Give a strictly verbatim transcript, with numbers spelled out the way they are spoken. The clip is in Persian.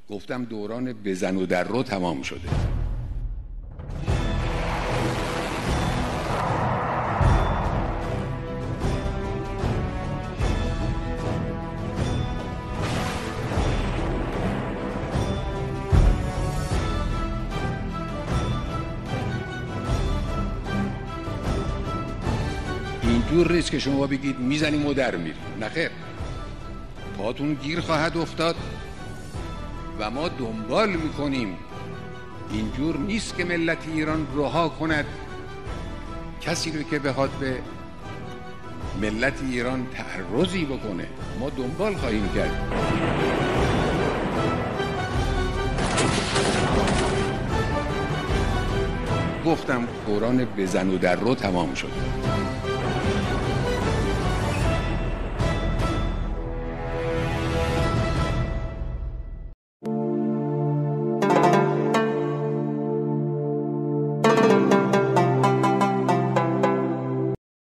گفتم دوران بزن و در رو تمام شده. اینجور نیست که شما بگید میزنیم و در میریم. نخیر، پاتون گیر خواهد افتاد و ما دنبال میکنیم. اینجور نیست که ملت ایران رها کند کسی رو که بخواد به ملت ایران تعرضی بکنه. ما دنبال خواهیم کرد. گفتم دوران بزن و در رو تمام شد.